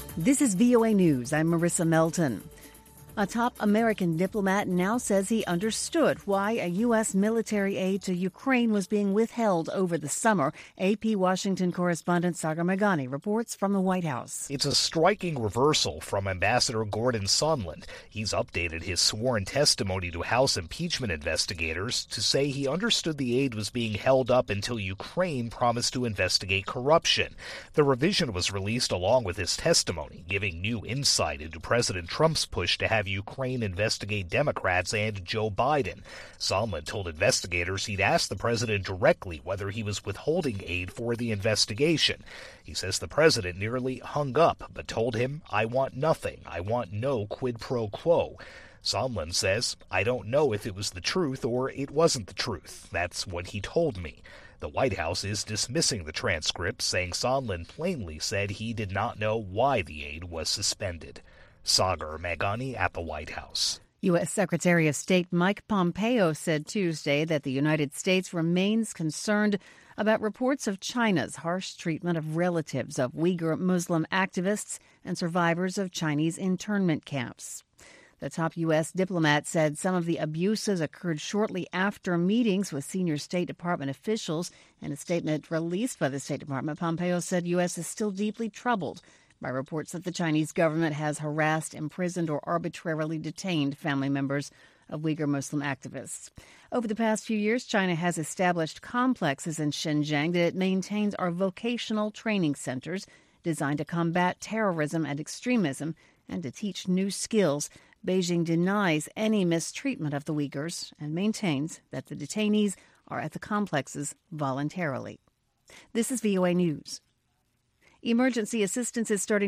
This is VOA News. I'm Marissa Melton. A top American diplomat now says he understood why a U.S. military aid to Ukraine was being withheld over the summer. AP Washington correspondent Sagar Meghani reports from the White House. It's a striking reversal from Ambassador Gordon Sondland. He's updated his sworn testimony to House impeachment investigators to say he understood the aid was being held up until Ukraine promised to investigate corruption. The revision was released along with his testimony, giving new insight into President Trump's push to have Ukraine investigate Democrats and Joe Biden. Sondland told investigators he'd asked the president directly whether he was withholding aid for the investigation. He says the president nearly hung up, but told him, "I want nothing. I want no quid pro quo." Sondland says, "I don't know if it was the truth or it wasn't the truth. That's what he told me." The White House is dismissing the transcript, saying Sondland plainly said he did not know why the aid was suspended. Sagar Meghani at the White House. U.S. Secretary of State Mike Pompeo said Tuesday that the United States remains concerned about reports of China's harsh treatment of relatives of Uyghur Muslim activists and survivors of Chinese internment camps. The top U.S. diplomat said some of the abuses occurred shortly after meetings with senior State Department officials. In a statement released by the State Department, Pompeo said U.S. is still deeply troubled by reports that the Chinese government has harassed, imprisoned, or arbitrarily detained family members of Uyghur Muslim activists. Over the past few years, China has established complexes in Xinjiang that it maintains are vocational training centers designed to combat terrorism and extremism and to teach new skills. Beijing denies any mistreatment of the Uyghurs and maintains that the detainees are at the complexes voluntarily. This is VOA News. Emergency assistance is starting